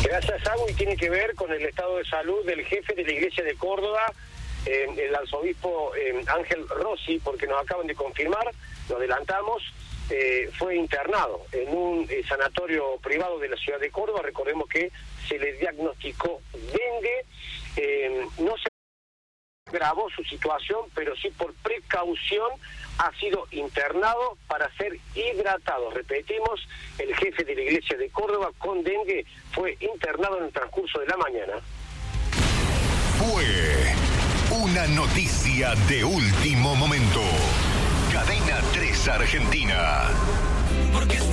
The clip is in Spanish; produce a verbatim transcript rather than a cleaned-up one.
Gracias, Agua, y tiene que ver con el estado de salud del jefe de la Iglesia de Córdoba, eh, el arzobispo eh, Ángel Rossi, porque nos acaban de confirmar, lo adelantamos, eh, fue internado en un eh, sanatorio privado de la ciudad de Córdoba. Recordemos que se le diagnosticó dengue, eh, no se agravó su situación, pero sí por precaución ha sido internado para ser hidratado. Repetimos, el jefe de la Iglesia de Córdoba con dengue fue internado en el transcurso de la mañana. Fue una noticia de último momento. Cadena tres Argentina. Porque